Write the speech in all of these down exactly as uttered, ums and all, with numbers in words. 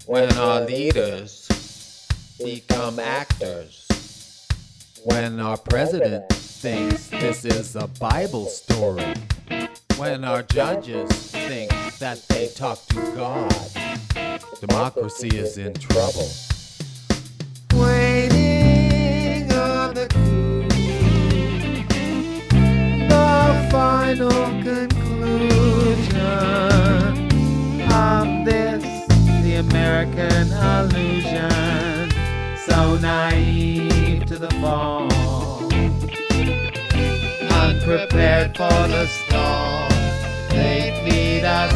When our leaders become actors. When our president thinks this is a Bible story. When our judges think that they talk to God. Democracy is in trouble. Waiting on the coup, the final conclusion of this, the American illusion, so naive to the fall, unprepared for the stall, they feed us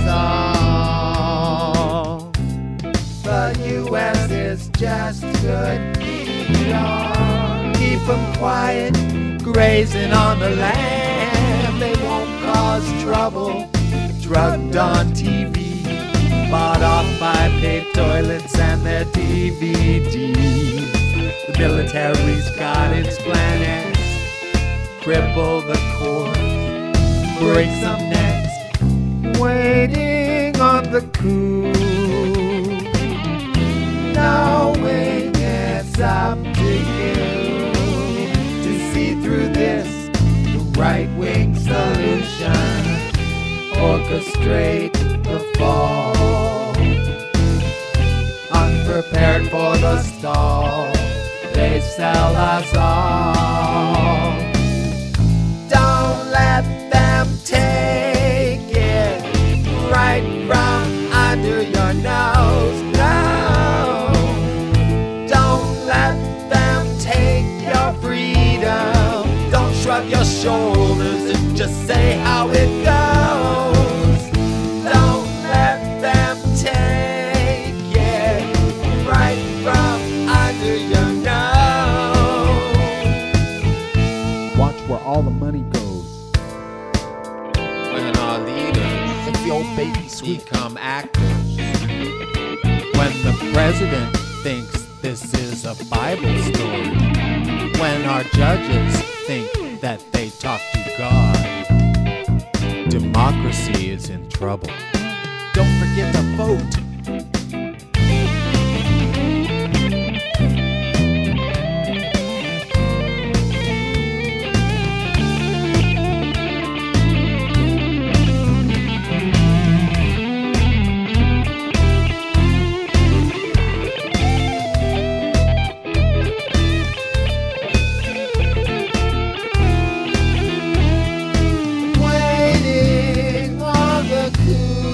all. The U S is just good P R. Keep them quiet, grazing on the land. They won't cause trouble. Drugged on T V, bought off by paid toilets and their D V Ds. The military's got its planets. Cripple the court, break some necks. Waiting on the coup, knowing it's up to you to see through this, the right-wing solution, orchestrate the fall. Unprepared for the stall, they sell us all. Don't let them take it right from under your nose, no. Don't let them take your freedom. Don't shrug your shoulders and just say how it goes. Don't let them take it right from under your nose. Watch where all the money goes. When our leaders It's the old baby sweet. become actors. When the president thinks this is a Bible story. When our judges think that they talk to God. Democracy is in trouble. Don't forget to vote. Waiting on the coup,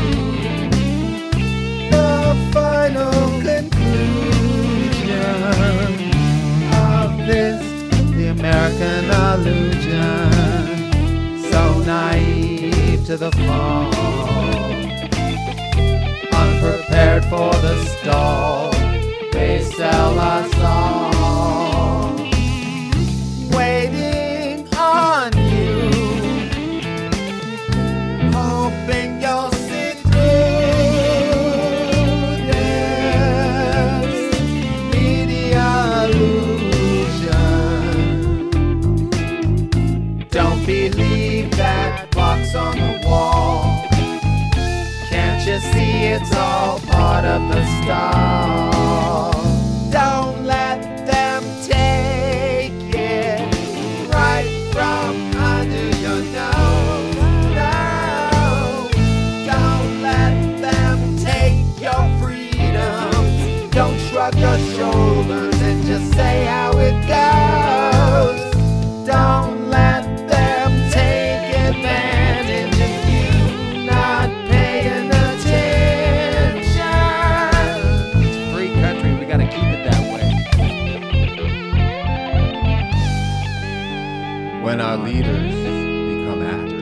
the final conclusion of this, the American illusion, so naive to the fall, unprepared for the stall, they sell us all. Waiting on you, hoping you'll see through this media illusion. Don't believe that box on the wall. Can't you see it's all part of the stall? Don't let them take it right from under your nose. No, don't let them take your freedoms. Don't shrug your shoulders and just say how it goes. Don't let them take advantage of you not paying attention. It's a free country, we gotta keep it that way. When our leaders become actors.